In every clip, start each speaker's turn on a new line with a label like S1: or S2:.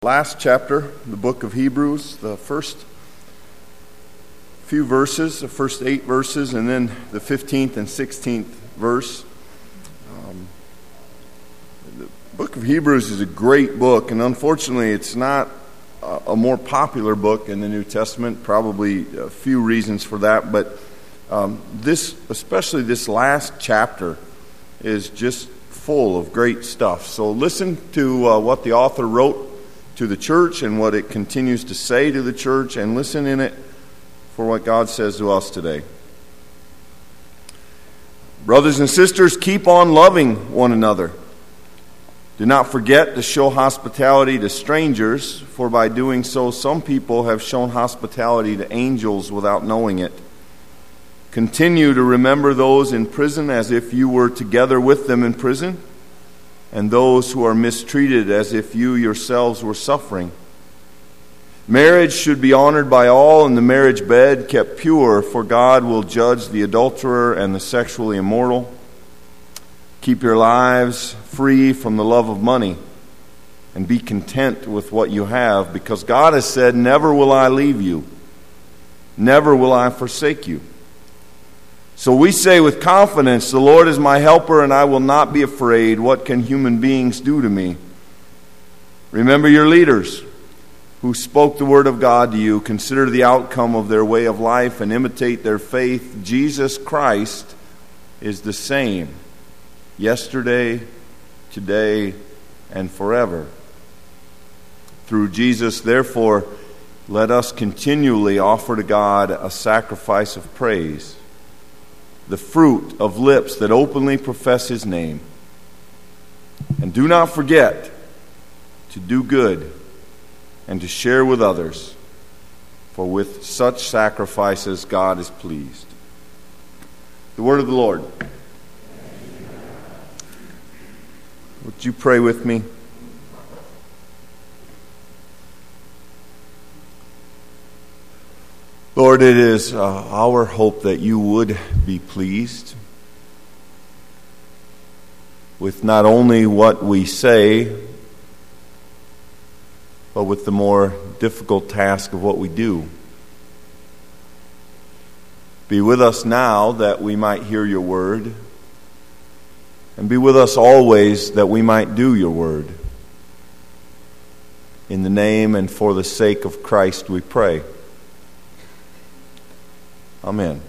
S1: Last chapter, the book of Hebrews, the first few verses, the first 8 verses, and then the 15th and 16th verse. The book of Hebrews is a great book, and unfortunately it's not a more popular book in the New Testament. Probably a few reasons for that, but especially this last chapter, is just full of great stuff. So listen to what the author wrote to the church and what it continues to say to the church, and listen in it for what God says to us today. Brothers and sisters, keep on loving one another. Do not forget to show hospitality to strangers, for by doing so some people have shown hospitality to angels without knowing it. Continue to remember those in prison as if you were together with them in prison, and those who are mistreated as if you yourselves were suffering. Marriage should be honored by all, and the marriage bed kept pure, for God will judge the adulterer and the sexually immoral. Keep your lives free from the love of money, and be content with what you have, because God has said, "Never will I leave you, never will I forsake you." So we say with confidence, "The Lord is my helper, and I will not be afraid. What can human beings do to me?" Remember your leaders who spoke the word of God to you. Consider the outcome of their way of life and imitate their faith. Jesus Christ is the same yesterday, today, and forever. Through Jesus, therefore, let us continually offer to God a sacrifice of praise, the fruit of lips that openly profess His name. And do not forget to do good and to share with others, for with such sacrifices God is pleased. The word of the Lord. Would you pray with me? Lord, it is our hope that you would be pleased with not only what we say, but with the more difficult task of what we do. Be with us now that we might hear your word, and be with us always that we might do your word. In the name and for the sake of Christ we pray. Amen.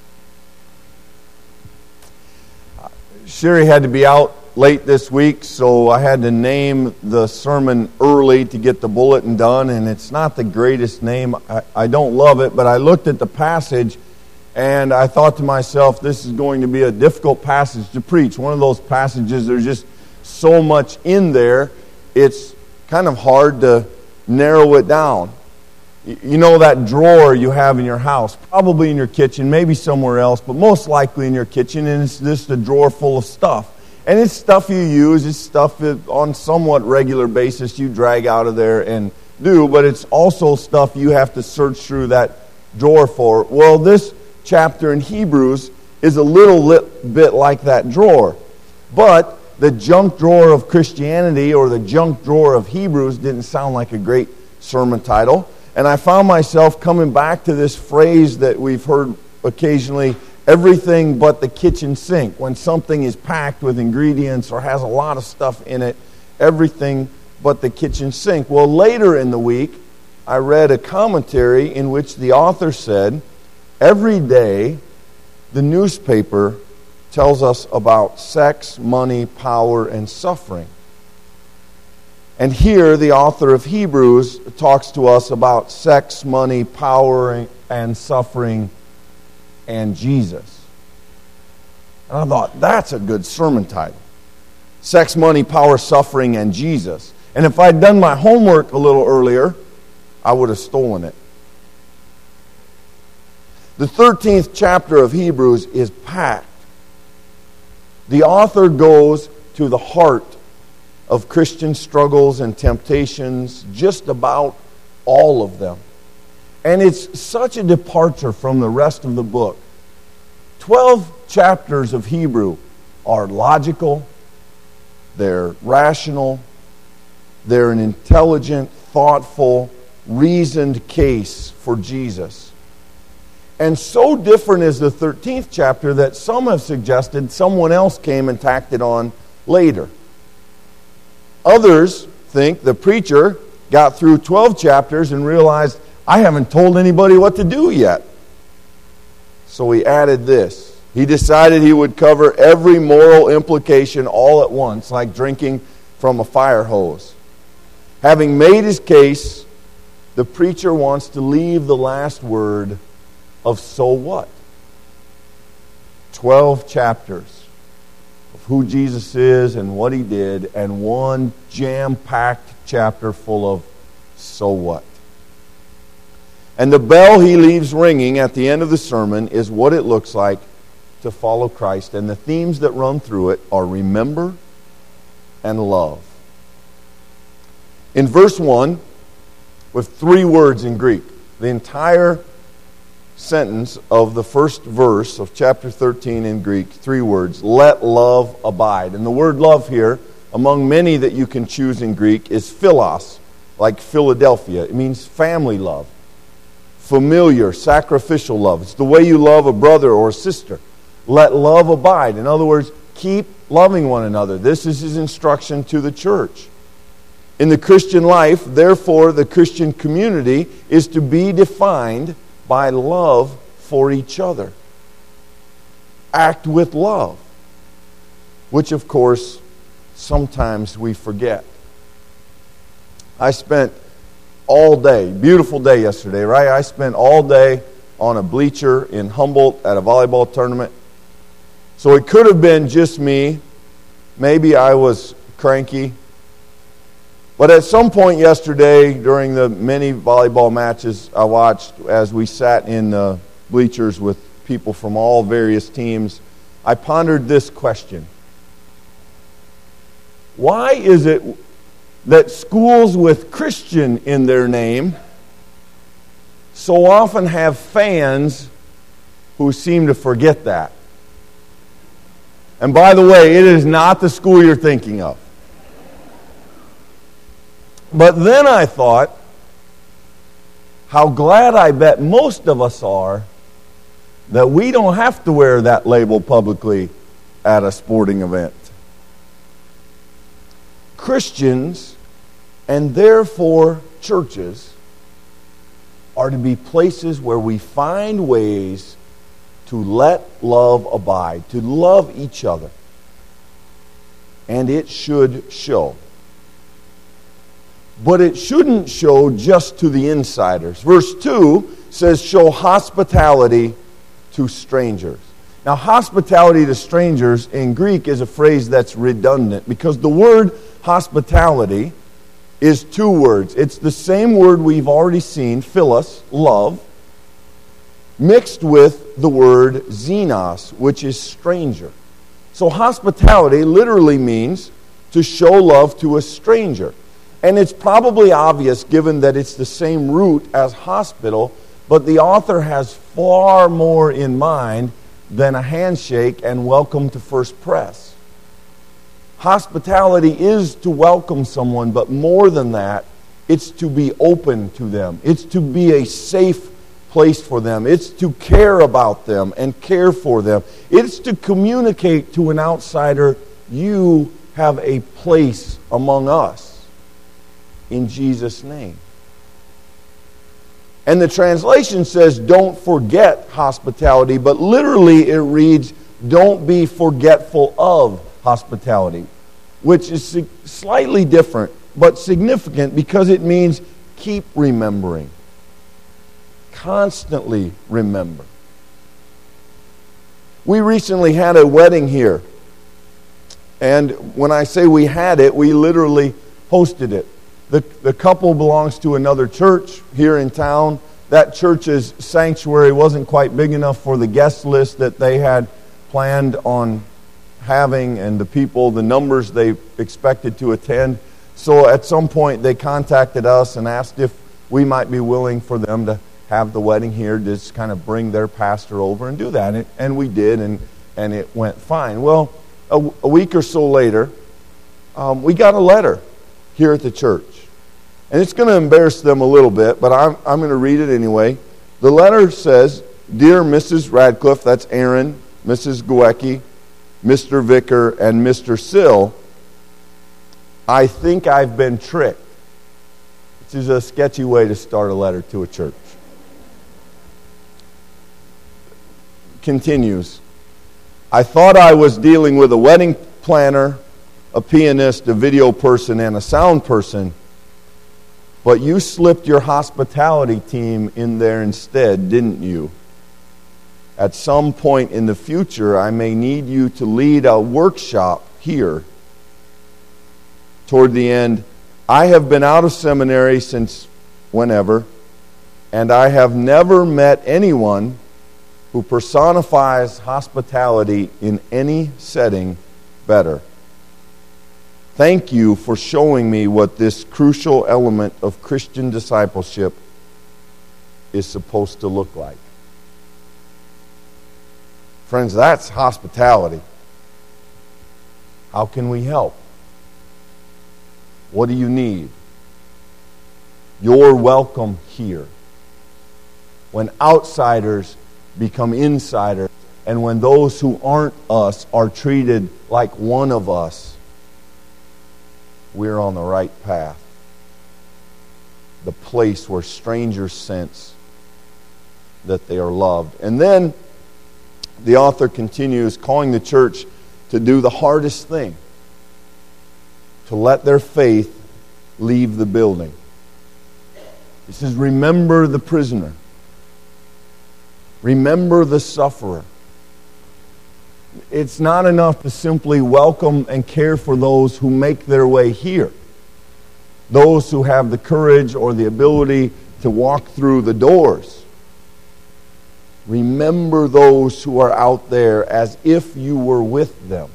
S1: Sherry had to be out late this week, so I had to name the sermon early to get the bulletin done, and it's not the greatest name. I don't love it, but I looked at the passage, and I thought to myself, this is going to be a difficult passage to preach. One of those passages, there's just so much in there, it's kind of hard to narrow it down. You know that drawer you have in your house, probably in your kitchen, maybe somewhere else, but most likely in your kitchen, and it's just a drawer full of stuff. And it's stuff you use, it's stuff that on somewhat regular basis you drag out of there and do, but it's also stuff you have to search through that drawer for. Well, this chapter in Hebrews is a little bit like that drawer. But the junk drawer of Christianity or the junk drawer of Hebrews didn't sound like a great sermon title. And I found myself coming back to this phrase that we've heard occasionally, everything but the kitchen sink. When something is packed with ingredients or has a lot of stuff in it, everything but the kitchen sink. Well, later in the week, I read a commentary in which the author said, every day the newspaper tells us about sex, money, power, and suffering. And here, the author of Hebrews talks to us about sex, money, power, and suffering, and Jesus. And I thought, that's a good sermon title. Sex, money, power, suffering, and Jesus. And if I'd done my homework a little earlier, I would have stolen it. The 13th chapter of Hebrews is packed. The author goes to the heart of Christian struggles and temptations, just about all of them. And it's such a departure from the rest of the book. 12 chapters of Hebrew are logical, they're rational, they're an intelligent, thoughtful, reasoned case for Jesus. And so different is the 13th chapter that some have suggested someone else came and tacked it on later. Others think the preacher got through 12 chapters and realized, I haven't told anybody what to do yet. So he added this. He decided he would cover every moral implication all at once, like drinking from a fire hose. Having made his case, the preacher wants to leave the last word of so what? 12 chapters of who Jesus is and what he did, and one jam-packed chapter full of so what? And the bell he leaves ringing at the end of the sermon is what it looks like to follow Christ. And the themes that run through it are remember and love. In verse 1, with 3 words in Greek, the entire sentence of the first verse of chapter 13 in Greek, 3 words, let love abide. And the word love here, among many that you can choose in Greek, is philos, like Philadelphia. It means family love, familiar, sacrificial love. It's the way you love a brother or a sister. Let love abide. In other words, keep loving one another. This is his instruction to the church. In the Christian life, therefore, the Christian community is to be defined by love for each other. Act with love, which, of course, sometimes we forget. I spent all day, beautiful day yesterday, right? I spent all day on a bleacher in Humboldt at a volleyball tournament. So it could have been just me. Maybe I was cranky. But at some point yesterday, during the many volleyball matches I watched as we sat in the bleachers with people from all various teams, I pondered this question. Why is it that schools with Christian in their name so often have fans who seem to forget that? And by the way, it is not the school you're thinking of. But then I thought, how glad I bet most of us are that we don't have to wear that label publicly at a sporting event. Christians, and therefore churches, are to be places where we find ways to let love abide, to love each other. And it should show. But it shouldn't show just to the insiders. Verse 2 says, show hospitality to strangers. Now, hospitality to strangers in Greek is a phrase that's redundant because the word hospitality is 2 words. It's the same word we've already seen, philos, love, mixed with the word xenos, which is stranger. So hospitality literally means to show love to a stranger. And it's probably obvious given that it's the same root as hospital, but the author has far more in mind than a handshake and welcome to first press. Hospitality is to welcome someone, but more than that, it's to be open to them. It's to be a safe place for them. It's to care about them and care for them. It's to communicate to an outsider, you have a place among us in Jesus' name. And the translation says, don't forget hospitality, but literally it reads, don't be forgetful of hospitality, which is slightly different, but significant because it means keep remembering. Constantly remember. We recently had a wedding here. And when I say we had it, we literally hosted it. The couple belongs to another church here in town. That church's sanctuary wasn't quite big enough for the guest list that they had planned on having and the numbers they expected to attend. So at some point they contacted us and asked if we might be willing for them to have the wedding here, just kind of bring their pastor over and do that. And we did, and it went fine. Well, a week or so later, we got a letter here at the church. And it's going to embarrass them a little bit, but I'm going to read it anyway. The letter says, "Dear Mrs. Radcliffe," that's Aaron, Mrs. Guecki, Mr. Vicker, and Mr. Sill, "I think I've been tricked." Which is a sketchy way to start a letter to a church. Continues, "I thought I was dealing with a wedding planner, a pianist, a video person, and a sound person, but you slipped your hospitality team in there instead, didn't you? At some point in the future, I may need you to lead a workshop here. Toward the end, I have been out of seminary since whenever, and I have never met anyone who personifies hospitality in any setting better. Thank you for showing me what this crucial element of Christian discipleship is supposed to look like." Friends, that's hospitality. How can we help? What do you need? You're welcome here. When outsiders become insiders, and when those who aren't us are treated like one of us, we're on the right path. The place where strangers sense that they are loved. And then the author continues, calling the church to do the hardest thing, to let their faith leave the building. He says, remember the prisoner. Remember the sufferer. It's not enough to simply welcome and care for those who make their way here. Those who have the courage or the ability to walk through the doors. Remember those who are out there as if you were with them.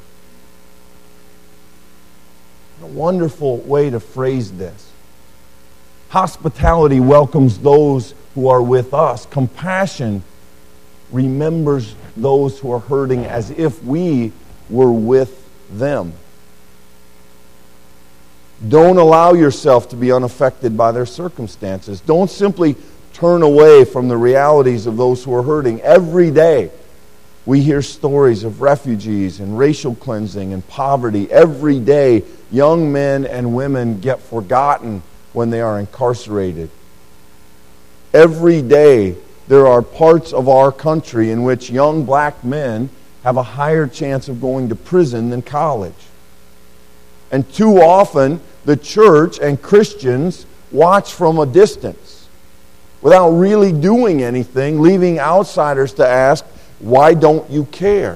S1: A wonderful way to phrase this. Hospitality welcomes those who are with us. Compassion remembers those who are hurting as if we were with them. Don't allow yourself to be unaffected by their circumstances. Don't simply turn away from the realities of those who are hurting. Every day we hear stories of refugees and racial cleansing and poverty. Every day young men and women get forgotten when they are incarcerated. Every day there are parts of our country in which young black men have a higher chance of going to prison than college. And too often, the church and Christians watch from a distance without really doing anything, leaving outsiders to ask, why don't you care?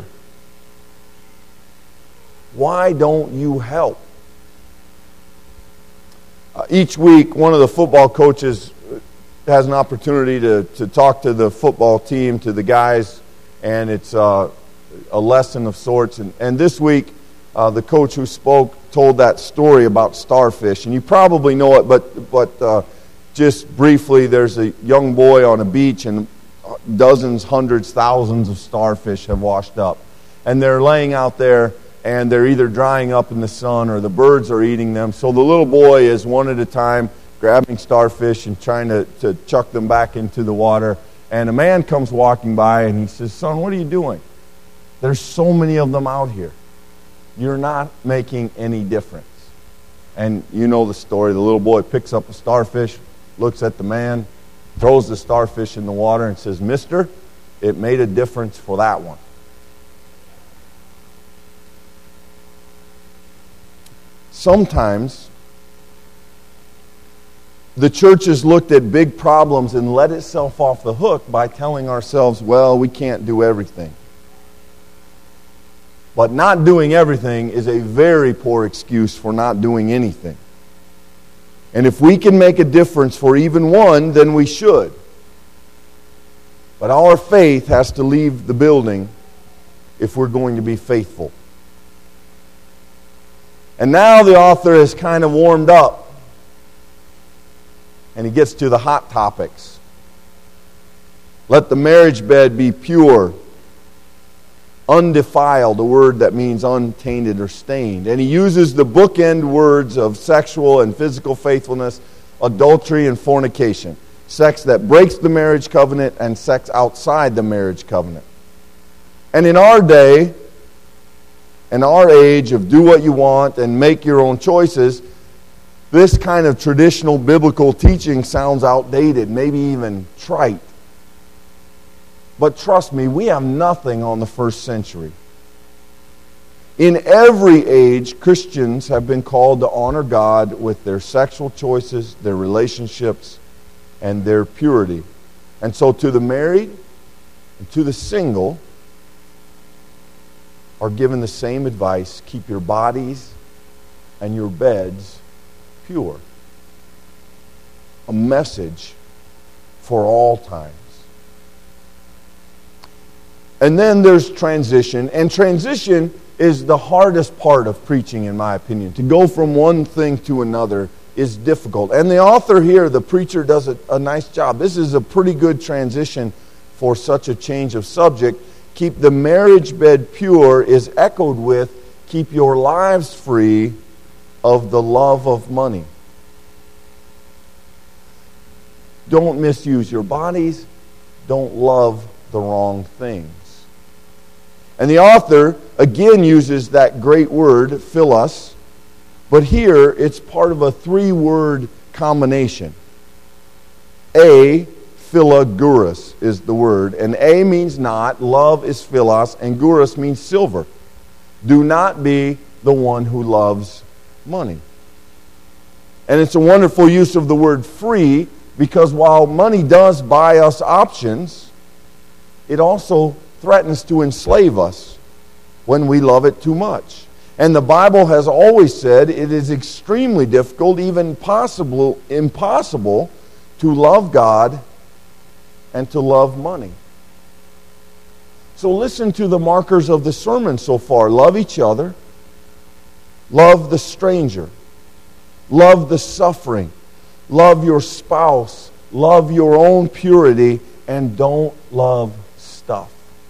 S1: Why don't you help? Each week, one of the football coaches has an opportunity to talk to the football team, to the guys, and it's a lesson of sorts. And this week, the coach who spoke told that story about starfish. And you probably know it, but just briefly, there's a young boy on a beach, and dozens, hundreds, thousands of starfish have washed up. And they're laying out there, and they're either drying up in the sun or the birds are eating them. So the little boy is one at a time grabbing starfish and trying to chuck them back into the water. And a man comes walking by and he says, "Son, what are you doing? There's so many of them out here. You're not making any difference." And you know the story. The little boy picks up a starfish, looks at the man, throws the starfish in the water and says, "Mister, it made a difference for that one." Sometimes the church has looked at big problems and let itself off the hook by telling ourselves, well, we can't do everything. But not doing everything is a very poor excuse for not doing anything. And if we can make a difference for even one, then we should. But our faith has to leave the building if we're going to be faithful. And now the author has kind of warmed up. And he gets to the hot topics. Let the marriage bed be pure, undefiled, a word that means untainted or stained. And he uses the bookend words of sexual and physical faithfulness adultery, and fornication. Sex that breaks the marriage covenant and sex outside the marriage covenant. And in our day, in our age of do what you want and make your own choices, this kind of traditional biblical teaching sounds outdated, maybe even trite. But trust me, we have nothing on the first century. In every age, Christians have been called to honor God with their sexual choices, their relationships, and their purity. And so to the married and to the single are given the same advice: keep your bodies and your beds pure. A message for all times. And then there's transition. And transition is the hardest part of preaching, in my opinion. To go from one thing to another is difficult. And the author here, the preacher, does a nice job. This is a pretty good transition for such a change of subject. Keep the marriage bed pure is echoed with keep your lives free of the love of money. Don't misuse your bodies. Don't love the wrong things. And the author again uses that great word, philos, but here it's part of a three-word combination. Philoguros is the word, and A means not, love is philos, and guros means silver. Do not be the one who loves money. And it's a wonderful use of the word free, because while money does buy us options, it also threatens to enslave us when we love it too much. And the Bible has always said it is extremely difficult, even impossible, to love God and to love money. So listen to the markers of the sermon so far. Love each other. Love the stranger. Love the suffering. Love your spouse. Love your own purity. And don't love stuff.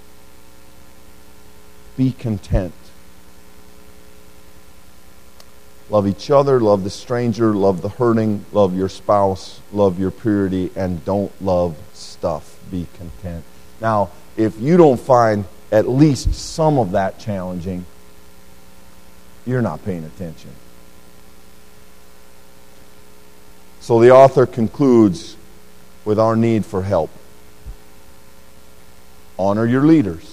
S1: Be content. Love each other, love the stranger, love the hurting, love your spouse, love your purity, and don't love stuff. Be content. Now, if you don't find at least some of that challenging, you're not paying attention. So the author concludes with our need for help. Honor your leaders.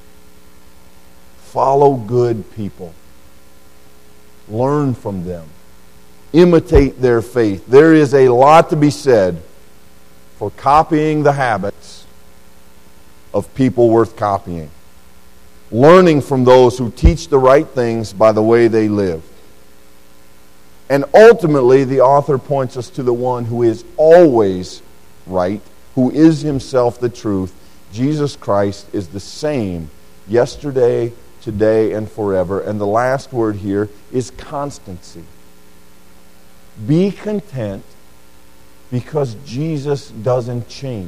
S1: Follow good people. Learn from them. Imitate their faith. There is a lot to be said for copying the habits of people worth copying. Learning from those who teach the right things by the way they live. And ultimately, the author points us to the one who is always right, who is himself the truth. Jesus Christ is the same yesterday, today, and forever. And the last word here is constancy. Be content because Jesus doesn't change.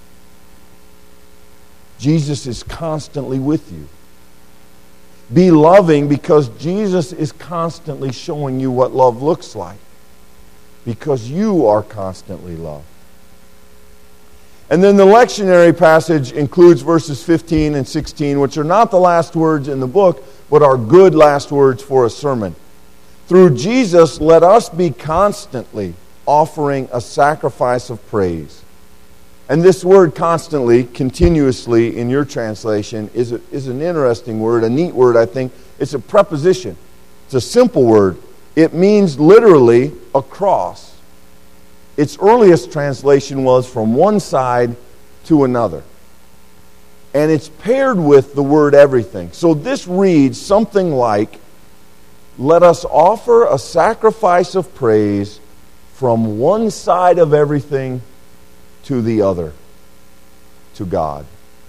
S1: Jesus is constantly with you. Be loving because Jesus is constantly showing you what love looks like. Because you are constantly loved. And then the lectionary passage includes verses 15 and 16, which are not the last words in the book, but are good last words for a sermon. Through Jesus, let us be constantly offering a sacrifice of praise. And this word constantly, continuously in your translation, is an interesting word, a neat word, I think. It's a preposition. It's a simple word. It means literally across. Its earliest translation was from one side to another. And it's paired with the word everything. So this reads something like, let us offer a sacrifice of praise from one side of everything to the other, to God.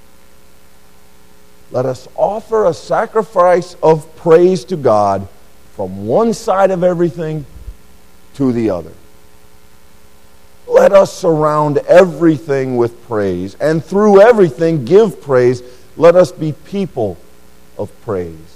S1: Let us offer a sacrifice of praise to God from one side of everything to the other. Let us surround everything with praise, and through everything give praise. Let us be people of praise.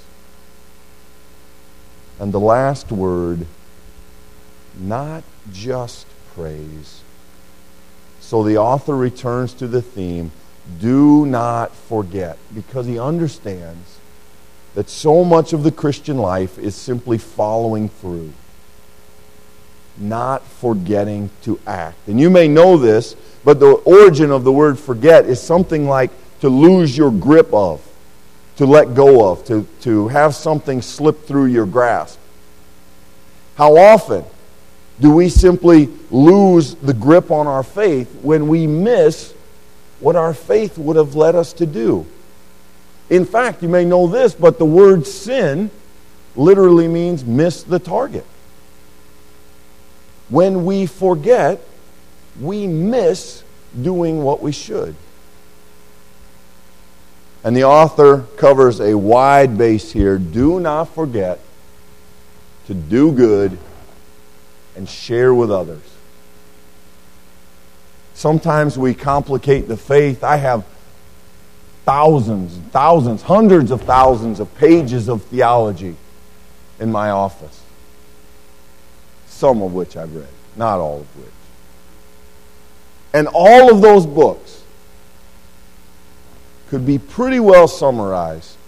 S1: And the last word, not just praise. So the author returns to the theme, do not forget, because he understands that so much of the Christian life is simply following through, not forgetting to act. And you may know this, but the origin of the word forget is something like to lose your grip of, to let go of, to have something slip through your grasp. How often do we simply lose the grip on our faith when we miss what our faith would have led us to do? In fact, you may know this, but the word sin literally means miss the target. When we forget, we miss doing what we should. And the author covers a wide base here. Do not forget to do good and share with others. Sometimes we complicate the faith. I have thousands, hundreds of thousands of pages of theology in my office. Some of which I've read, not all of which. And all of those books could be pretty well summarized.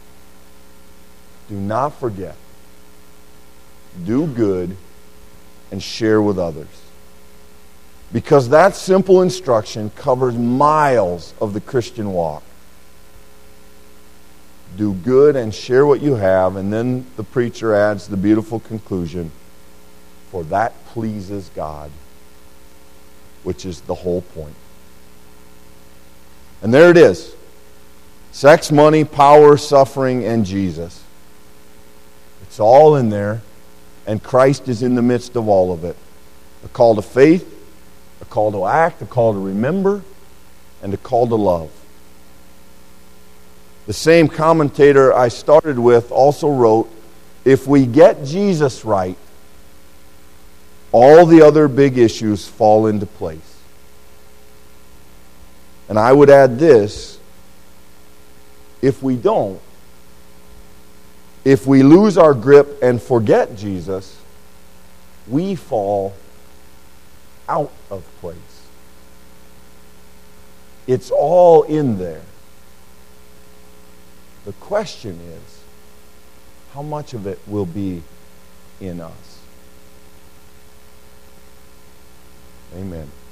S1: Do not forget. Do good and share with others. Because that simple instruction covers miles of the Christian walk. Do good and share what you have, and then the preacher adds the beautiful conclusion, for that pleases God, which is the whole point. And there it is. Sex, money, power, suffering, and Jesus. It's all in there, and Christ is in the midst of all of it. A call to faith, a call to act, a call to remember, and a call to love. The same commentator I started with also wrote, if we get Jesus right, all the other big issues fall into place. And I would add this, if we don't, if we lose our grip and forget Jesus, we fall out of place. It's all in there. The question is, how much of it will be in us? Amen.